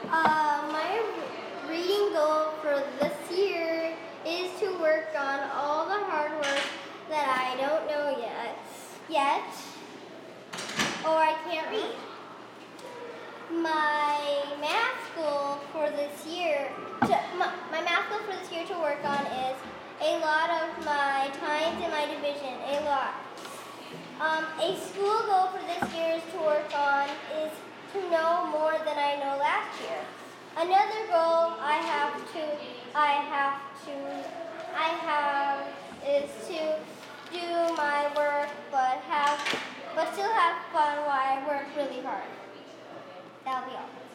My reading goal for this year is to work on all the hard work that I don't know yet, or I can't read. My math goal for this year, to work on is a lot of my times in my division, a lot. A school goal for this year is to work on is to know more than I know last year. Another goal I have is to do my work but still have fun while I work really hard. That'll be all.